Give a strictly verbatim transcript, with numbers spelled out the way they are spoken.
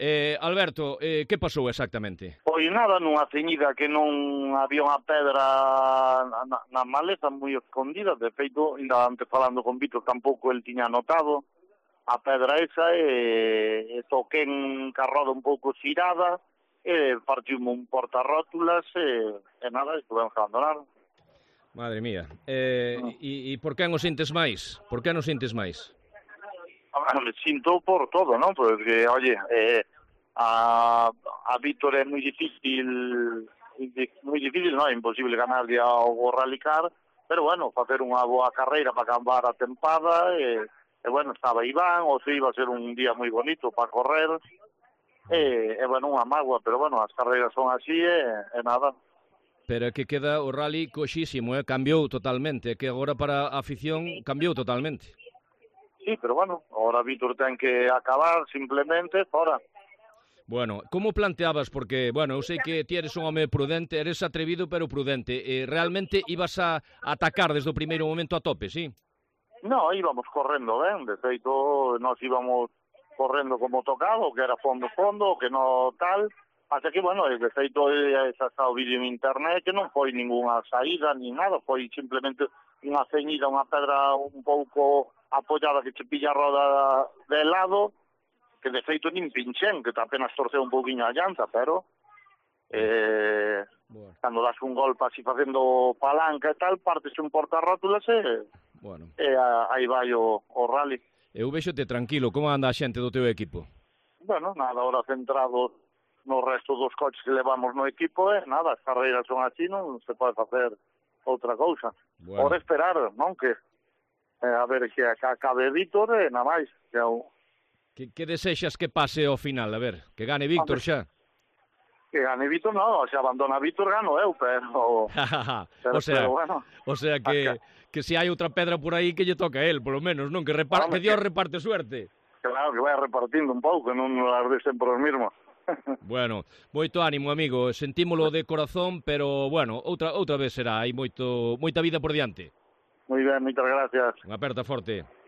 Eh, Alberto, eh, que pasou exactamente? Pois nada, nunha ceñida que non había unha pedra na, na maleza moi escondida, de feito, ainda antes falando con Víctor, tampouco el tiña notado a pedra esa, e, e toqué en carroda un pouco xirada, e partiume un portarrótulas, e, e nada, e tuvemos que abandonar. Madre mía. Eh, No. e, e por que non sintes máis? Por que non sintes máis? Me sinto por todo, ¿no? Porque, oye, eh, a, a Víctor é moi difícil, moi difícil, non? É imposible ganarle ao Rallycar, pero bueno, facer unha boa carreira para acabar a tempada, e, e bueno, estaba Iván, o se iba a ser un día moi bonito para correr, e, e bueno, unha mágoa, pero bueno, as carreiras son así, e, e nada. Pero é que queda o rally coxísimo, eh? Cambiou totalmente, é que agora para a afición cambiou totalmente. Sí, pero bueno, ahora Víctor ten que acabar simplemente fora. Bueno, como planteabas, porque, bueno, eu sei que ti eres un home prudente, eres atrevido pero prudente, eh, realmente ibas a atacar desde o primeiro momento a tope, sí? No, íbamos correndo ben, de feito, nos íbamos correndo como tocado, que era fondo-fondo, que no tal, hasta que, bueno, de feito, xa está o vídeo en internet, que non foi ninguna saída, ni nada, foi simplemente unha ceñida, unha pedra un pouco apoyada que che pilla a roda de lado, que de feito nin pinchen, que apenas torceu un pouquinho a llanta, pero eh, bueno, cando das un golpe así facendo palanca e tal, partese un portarrótulas e, bueno, e a, aí vai o, o rally. Eu vexote tranquilo, como anda a xente do teu equipo? Bueno, nada, ahora centrado no resto dos coches que levamos no equipo, e nada, as carreiras son así, non se pode facer outra cousa. Bueno. Ora esperar, non, que Eh, a ver que acabe Víctor e nada máis. Que, o... que, que desexas que pase ao final? A ver, que gane Víctor xa. Que gane Víctor, non, se abandona Víctor gano eu, pero... pero o sea, pero bueno, o sea que, que se hai outra pedra por aí que lle toca a él, polo menos, non? Que, repar... que Dios que... reparte suerte. Claro, que vai repartindo un pouco, non as de sempre os mismos. Bueno, moito ánimo, amigo, sentímolo de corazón, pero, bueno, outra outra vez será, hai moito moita vida por diante. Moi ben, moitas gracias. Unha aperta forte.